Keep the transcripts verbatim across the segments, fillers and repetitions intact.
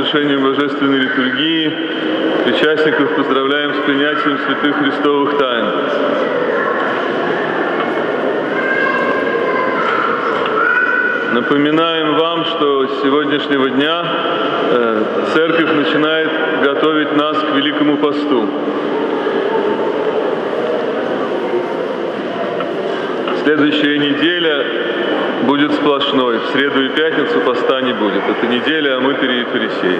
совершением Божественной литургии. Причастников поздравляем с принятием святых Христовых тайн. Напоминаем вам, что с сегодняшнего дня э, Церковь начинает готовить нас к Великому посту. Следующая неделя будет сплошной. В среду и пятницу поста не будет. Это неделя о мытаре и фарисее.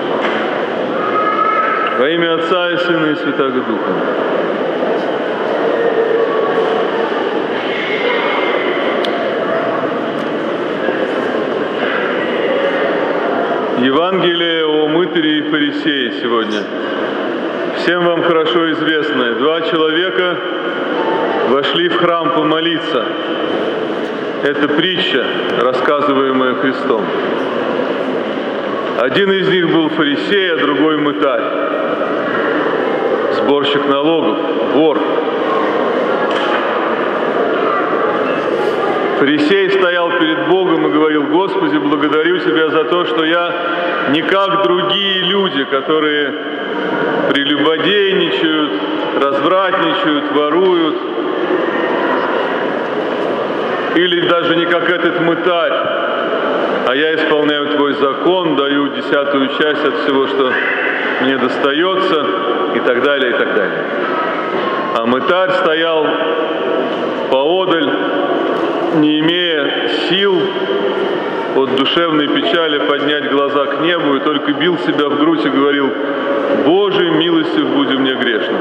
Во имя Отца и Сына и Святаго Духа. Евангелие о мытаре и фарисее сегодня. Всем вам хорошо известно. Два человека вошли в храм помолиться. Это притча, рассказываемая Христом. Один из них был фарисей, а другой мытарь. Сборщик налогов, вор. Фарисей стоял перед Богом и говорил: «Господи, благодарю Тебя за то, что я не как другие люди, которые прелюбодейничают, развратничают, воруют, или даже не как этот мытарь, а я исполняю Твой закон, даю десятую часть от всего, что мне достается», и так далее, и так далее. А мытарь стоял поодаль, не имея сил от душевной печали поднять глаза к небу, и только бил себя в грудь и говорил: «Боже, милостив буди мне грешным».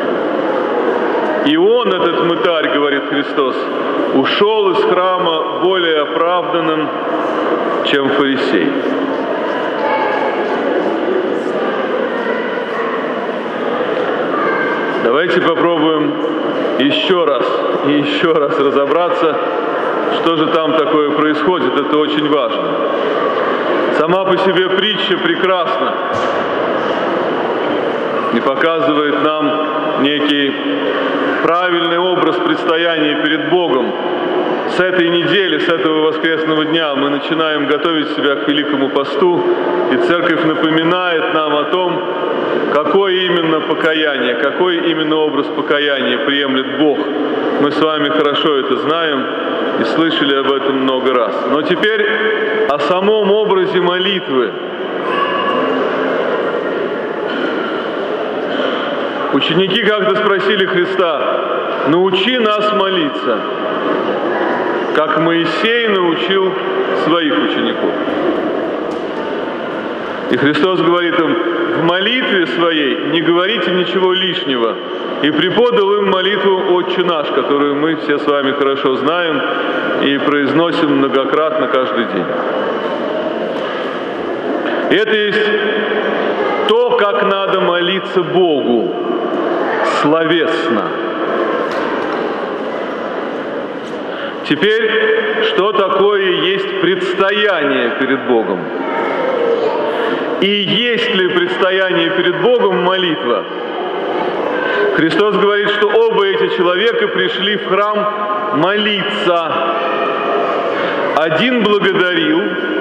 И он, этот мытарь, говорит Христос, ушел из храма более оправданным, чем фарисей. Давайте попробуем еще раз и еще раз разобраться, что же там такое происходит. Это очень важно. Сама по себе притча прекрасна и показывает нам некий правильный образ предстояния перед Богом. С этой недели, с этого воскресного дня мы начинаем готовить себя к Великому посту, и Церковь напоминает нам о том, какое именно покаяние, какой именно образ покаяния приемлет Бог. Мы с вами хорошо это знаем и слышали об этом много раз. Но теперь о самом образе молитвы. Ученики как-то спросили Христа: «Научи нас молиться, как Моисей научил своих учеников». И Христос говорит им: «В молитве своей не говорите ничего лишнего». И преподал им молитву «Отче наш», которую мы все с вами хорошо знаем и произносим многократно каждый день. И это есть то, как надо молиться Богу словесно. Теперь, что такое есть предстояние перед Богом? И есть ли предстояние перед Богом молитва? Христос говорит, что оба эти человека пришли в храм молиться. Один благодарил,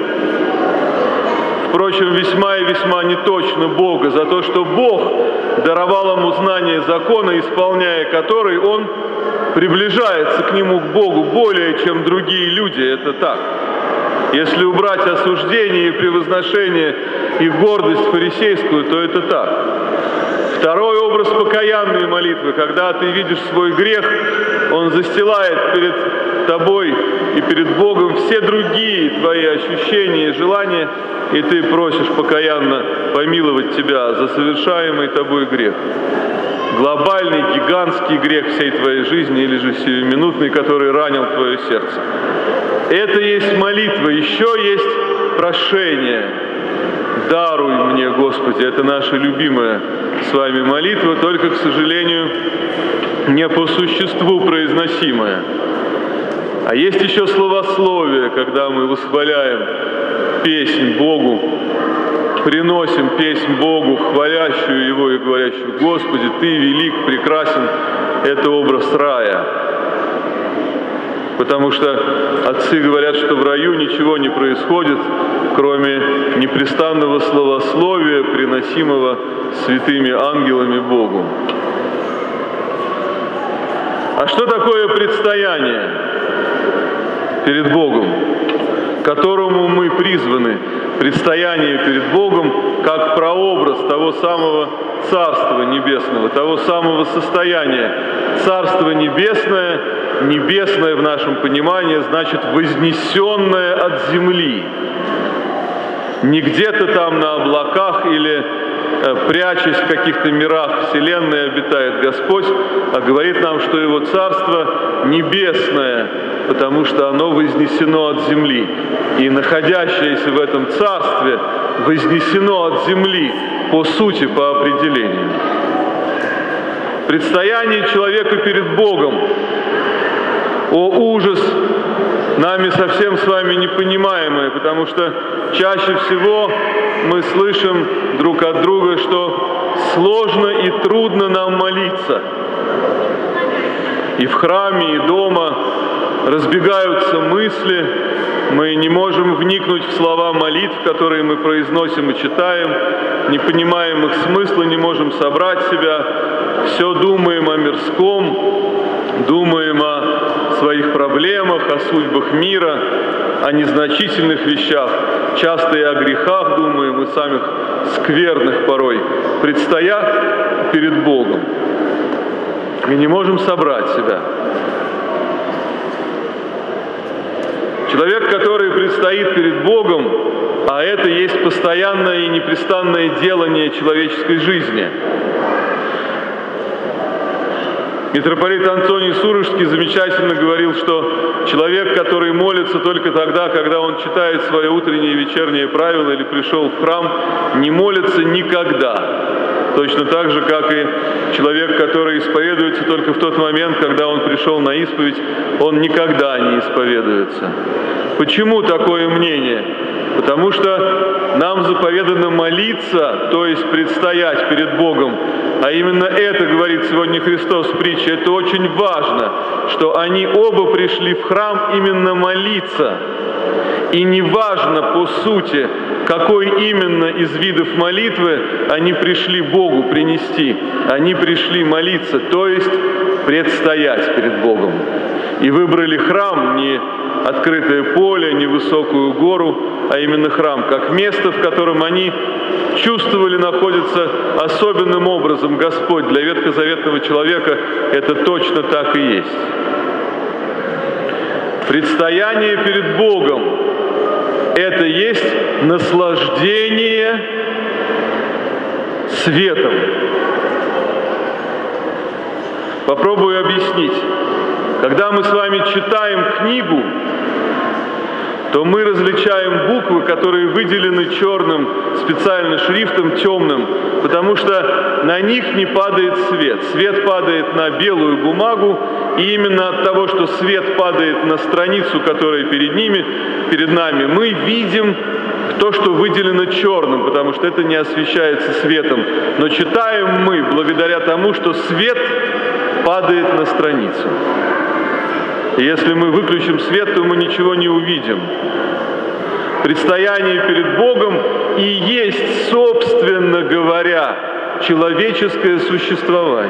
впрочем, весьма и весьма неточно Бога за то, что Бог даровал ему знание закона, исполняя который он приближается к нему, к Богу, более, чем другие люди. Это так. Если убрать осуждение и превозношение и гордость фарисейскую, то это так. Второй образ покаянной молитвы, когда ты видишь свой грех, он застилает перед тобой и перед Богом все другие твои ощущения и желания, и ты просишь покаянно помиловать тебя за совершаемый тобой грех. Глобальный, гигантский грех всей твоей жизни или же сиюминутный, который ранил твое сердце. Это есть молитва. Еще есть прошение. «Даруй мне, Господи». Это наша любимая с вами молитва, только, к сожалению, не по существу произносимая. А есть еще словословие, когда мы восхваляем песнь Богу, приносим песнь Богу, хвалящую Его и говорящую: «Господи, Ты велик, прекрасен». Это образ рая. Потому что отцы говорят, что в раю ничего не происходит, кроме непрестанного славословия, приносимого святыми ангелами Богу. А что такое предстояние перед Богом, к которому мы призваны? Предстояние перед Богом как прообраз того самого Царства Небесного, того самого состояния. Царство Небесное, небесное в нашем понимании, значит вознесенное от земли. Не где-то там на облаках или прячась в каких-то мирах Вселенной обитает Господь, а говорит нам, что Его Царство небесное, потому что оно вознесено от земли. И находящееся в этом Царстве вознесено от земли по сути, по определению. Предстояние человека перед Богом. О, ужас! Нами совсем с вами непонимаемое, потому что чаще всего мы слышим друг от друга, что сложно и трудно нам молиться. И в храме, и дома разбегаются мысли, мы не можем вникнуть в слова молитв, которые мы произносим и читаем, не понимаем их смысла, не можем собрать себя, все думаем о мирском, думаем о своих проблемах, о судьбах мира, о незначительных вещах, часто и о грехах думаем, и самых скверных порой, предстоя перед Богом. И не можем собрать себя. Человек, который предстоит перед Богом, а это есть постоянное и непрестанное делание человеческой жизни. Митрополит Антоний Сурожский замечательно говорил, что человек, который молится только тогда, когда он читает свое утреннее и вечернее правило или пришел в храм, не молится никогда. Точно так же, как и человек, который исповедуется только в тот момент, когда он пришел на исповедь, он никогда не исповедуется. Почему такое мнение? Потому что нам заповедано молиться, то есть предстоять перед Богом. А именно это говорит сегодня Христос в притче. Это очень важно, что они оба пришли в храм именно молиться. И не важно по сути, какой именно из видов молитвы они пришли Богу принести. Они пришли молиться, то есть предстоять перед Богом. И выбрали храм, не открытое поле, не высокую гору, а именно храм, как место, в котором они чувствовали, находится особенным образом Господь. Для ветхозаветного человека это точно так и есть. Предстояние перед Богом – это есть наслаждение светом. Попробую объяснить. Когда мы с вами читаем книгу, то мы различаем буквы, которые выделены черным специально шрифтом, темным, потому что на них не падает свет. Свет падает на белую бумагу, и именно от того, что свет падает на страницу, которая перед ними, перед нами, мы видим то, что выделено черным, потому что это не освещается светом. Но читаем мы благодаря тому, что свет падает на страницу. И если мы выключим свет, то мы ничего не увидим. Предстояние перед Богом и есть, собственно говоря, человеческое существование.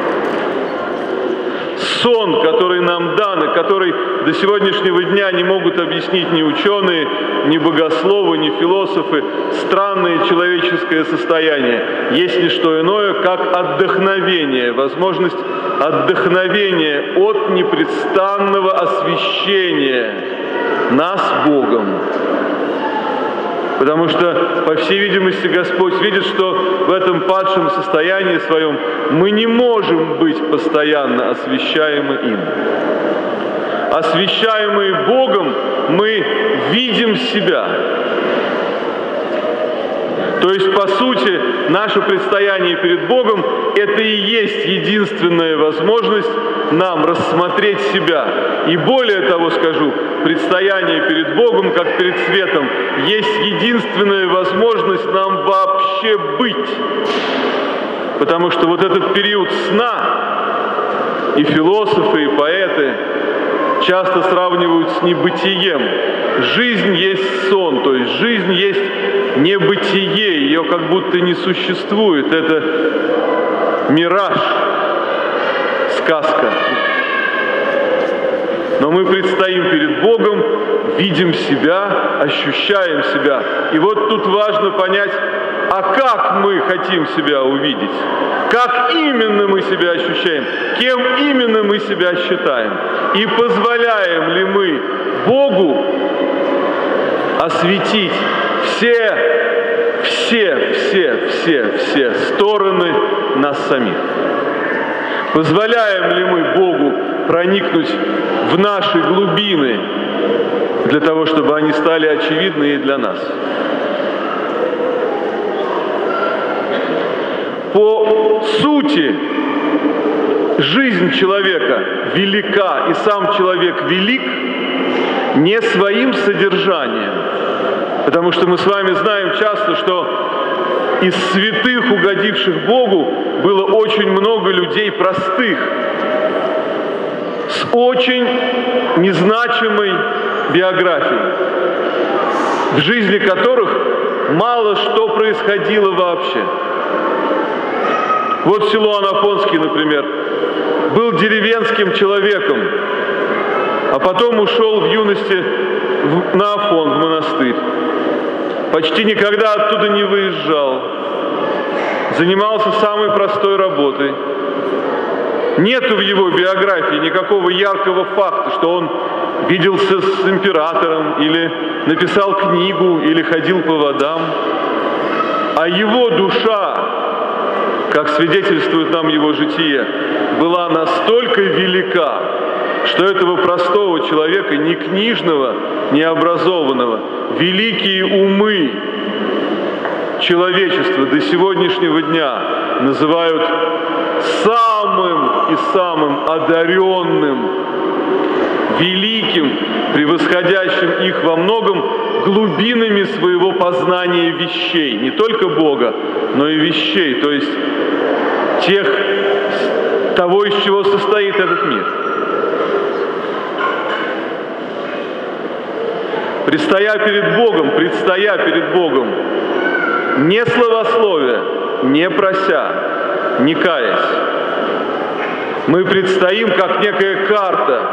Сон, который нам дан, и который до сегодняшнего дня не могут объяснить ни ученые, ни богословы, ни философы, странное человеческое состояние, есть не что иное, как отдохновение, возможность отдохновения от непрестанного освящения нас Богом. Потому что, по всей видимости, Господь видит, что в этом падшем состоянии своем мы не можем быть постоянно освящаемы им. Освящаемые Богом мы видим себя. То есть, по сути, наше предстояние перед Богом – это и есть единственная возможность нам рассмотреть себя. И более того скажу, предстояние перед Богом, как перед светом, есть единственная возможность нам вообще быть. Потому что вот этот период сна, и философы, и поэты часто сравнивают с небытием. Жизнь есть сон, то есть жизнь есть небытие, ее как будто не существует. Это мираж, сказка. Но мы предстоим перед Богом, видим себя, ощущаем себя. И вот тут важно понять, а как мы хотим себя увидеть? Как именно мы себя ощущаем? Кем именно мы себя считаем? И позволяем ли мы Богу осветить все, все, все, все, все стороны нас самих? Позволяем ли мы Богу проникнуть в наши глубины для того, чтобы они стали очевидны и для нас? По сути, жизнь человека велика, и сам человек велик не своим содержанием. Потому что мы с вами знаем часто, что из святых, угодивших Богу, было очень много людей простых, с очень незначимой биографией, в жизни которых мало что происходило вообще. Вот Силуан Афонский, например, был деревенским человеком, а потом ушел в юности в, на Афон, в монастырь. Почти никогда оттуда не выезжал. Занимался самой простой работой. Нету в его биографии никакого яркого факта, что он виделся с императором, или написал книгу, или ходил по водам. А его душа, как свидетельствует нам его житие, была настолько велика, что этого простого человека, ни книжного, ни образованного, великие умы человечества до сегодняшнего дня называют самым и самым одаренным, великим, превосходящим их во многом глубинами своего познания вещей, не только Бога, но и вещей, то есть тех, того, из чего состоит этот мир. Предстоя перед Богом, предстоя перед Богом, не славословия, не прося, не каясь, мы предстоим как некая карта,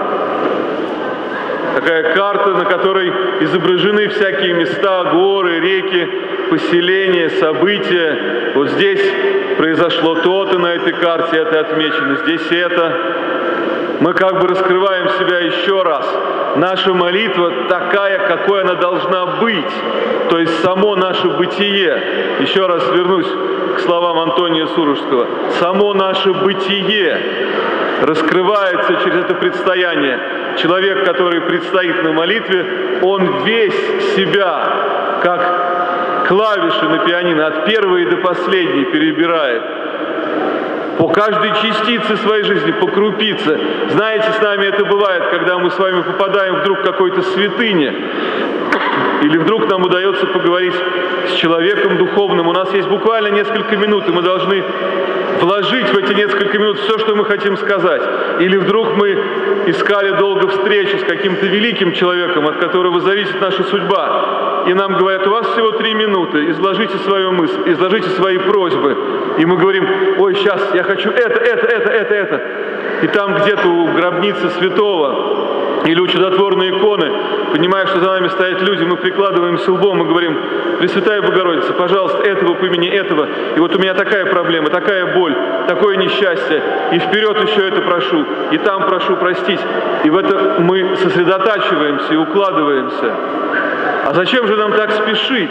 такая карта, на которой изображены всякие места, горы, реки, поселения, события. Вот здесь произошло то-то на этой карте, это отмечено, здесь это. Мы как бы раскрываем себя еще раз. Наша молитва такая, какой она должна быть. То есть само наше бытие. Еще раз вернусь к словам Антония Сурожского. Само наше бытие раскрывается через это предстояние. Человек, который предстоит на молитве, он весь себя, как клавиши на пианино, от первой до последней перебирает. По каждой частице своей жизни, по крупице. Знаете, с нами это бывает, когда мы с вами попадаем вдруг в какой-то святыне, или вдруг нам удается поговорить с человеком духовным. У нас есть буквально несколько минут, и мы должны вложить в эти несколько минут все, что мы хотим сказать. Или вдруг мы искали долго встречу с каким-то великим человеком, от которого зависит наша судьба. И нам говорят: у вас всего три минуты, изложите свою мысль, изложите свои просьбы. И мы говорим: ой, сейчас я хочу это, это, это, это, это. И там где-то у гробницы святого или у чудотворной иконы, понимая, что за нами стоят люди, мы прикладываемся лбом и говорим: Пресвятая Богородица, пожалуйста, этого по имени этого. И вот у меня такая проблема, такая боль, такое несчастье. И вперед еще это прошу, и там прошу простить. И в это мы сосредотачиваемся и укладываемся. А зачем же нам так спешить,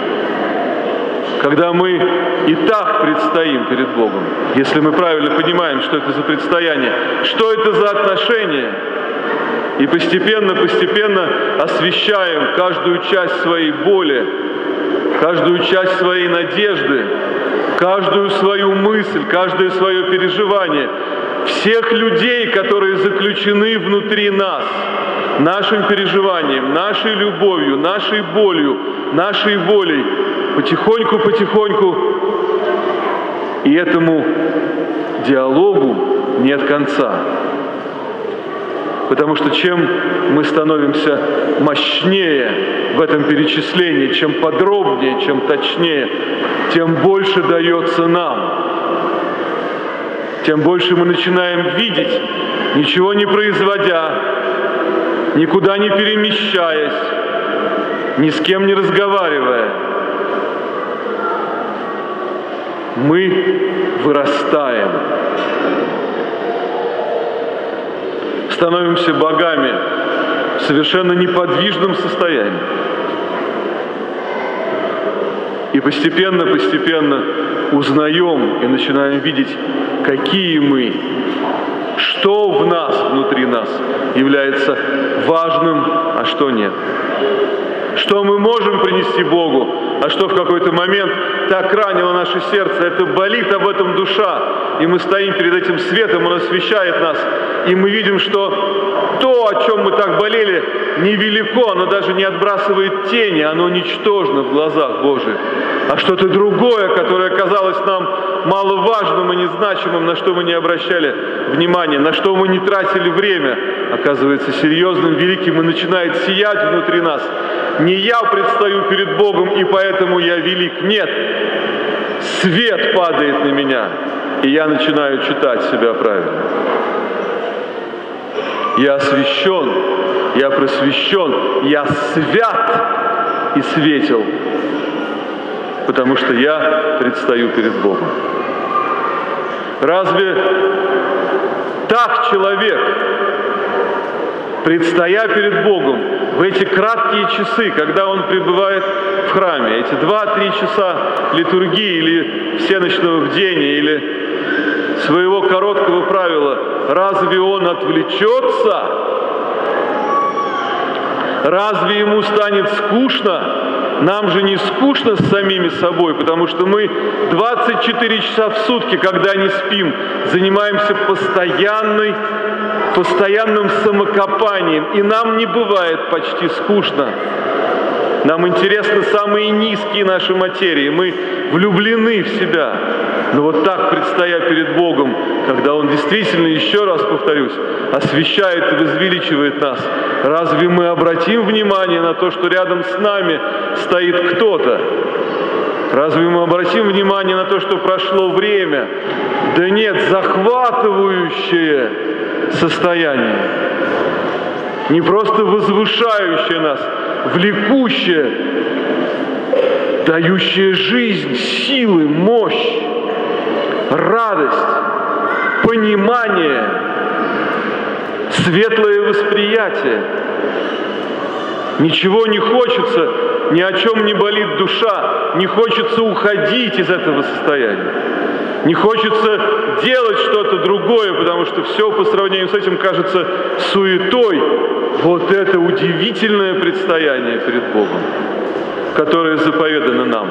когда мы и так предстоим перед Богом? Если мы правильно понимаем, что это за предстояние, что это за отношения, и постепенно-постепенно освещаем каждую часть своей боли, каждую часть своей надежды, каждую свою мысль, каждое свое переживание, всех людей, которые заключены внутри нас, нашим переживанием, нашей любовью, нашей болью, нашей волей, потихоньку-потихоньку. И этому диалогу нет конца. Потому что чем мы становимся мощнее в этом перечислении, чем подробнее, чем точнее, тем больше дается нам. Тем больше мы начинаем видеть, ничего не производя, никуда не перемещаясь, ни с кем не разговаривая. Мы вырастаем, становимся богами в совершенно неподвижном состоянии. И постепенно-постепенно узнаем и начинаем видеть, какие мы, что в нас, внутри нас является важным, а что нет. Что мы можем принести Богу, а что в какой-то момент так ранило наше сердце, это болит об этом душа, и мы стоим перед этим светом, он освещает нас, и мы видим, что то, о чем мы так болели, невелико, оно даже не отбрасывает тени, оно ничтожно в глазах Божьих. А что-то другое, которое казалось нам маловажным и незначимым, на что мы не обращали внимания, на что мы не тратили время, оказывается серьезным, великим и начинает сиять внутри нас. Не я предстаю перед Богом, и поэтому я велик. Нет, свет падает на меня, и я начинаю читать себя правильно. Я освящен, я просвещен, я свят и светел, потому что я предстаю перед Богом. Разве так человек, предстоя перед Богом в эти краткие часы, когда он пребывает в храме, эти два-три часа литургии или всеночного бдения, или своего короткого правила, разве он отвлечется? Разве ему станет скучно? Нам же не скучно с самими собой, потому что мы двадцать четыре часа в сутки, когда не спим, занимаемся постоянной, постоянным самокопанием, и нам не бывает почти скучно. Нам интересны самые низкие наши материи, мы влюблены в себя. Но вот так, предстоя перед Богом, когда Он действительно, еще раз повторюсь, освещает и возвеличивает нас, разве мы обратим внимание на то, что рядом с нами стоит кто-то? Разве мы обратим внимание на то, что прошло время? Да нет, захватывающее состояние, не просто возвышающее нас, влекущее, дающее жизнь, силы, мощь, радость, понимание, светлое восприятие. Ничего не хочется, ни о чем не болит душа, не хочется уходить из этого состояния. Не хочется делать что-то другое, потому что все по сравнению с этим кажется суетой. Вот это удивительное предстояние перед Богом, которое заповедано нам.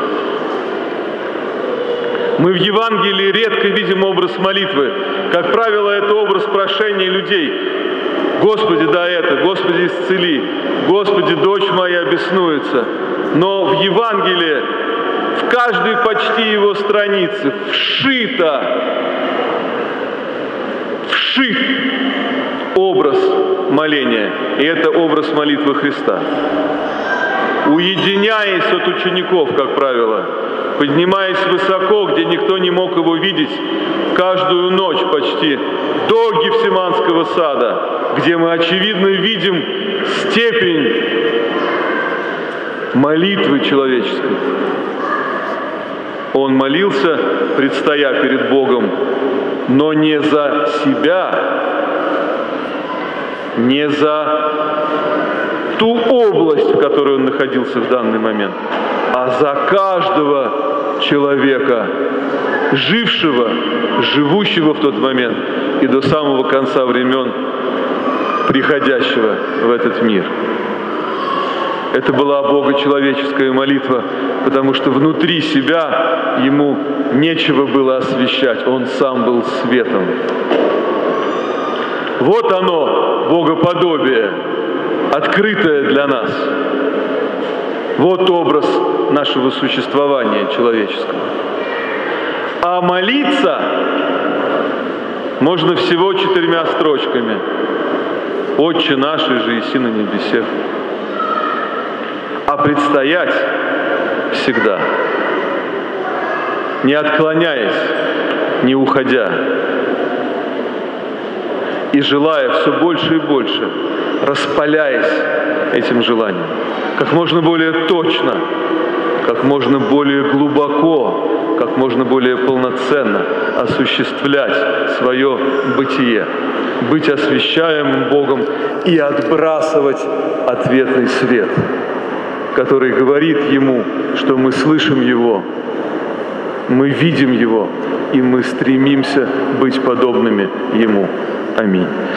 Мы в Евангелии редко видим образ молитвы. Как правило, это образ прошения людей. «Господи, дай это! Господи, исцели! Господи, дочь моя беснуется!» Но в Евангелии, в каждой почти его странице вшито, вшит образ моления. И это образ молитвы Христа. Уединяясь от учеников, как правило, поднимаясь высоко, где никто не мог его видеть, каждую ночь почти до Гефсиманского сада, где мы очевидно видим степень молитвы человеческой. Он молился, предстоя перед Богом, но не за себя, не за ту область, в которой он находился в данный момент, а за каждого человека, жившего, живущего в тот момент и до самого конца времен, приходящего в этот мир. Это была богочеловеческая молитва, потому что внутри себя ему нечего было освещать, он сам был светом. Вот оно, богоподобие, открытое для нас. Вот образ нашего существования человеческого. А молиться можно всего четырьмя строчками. Отче наш, же еси на небесех. А предстоять всегда, не отклоняясь, не уходя, и желая все больше и больше, распаляясь этим желанием, как можно более точно, как можно более глубоко, как можно более полноценно осуществлять свое бытие, быть освящаемым Богом и отбрасывать ответный свет, который говорит Ему, что мы слышим Его, мы видим Его, и мы стремимся быть подобными Ему. Аминь.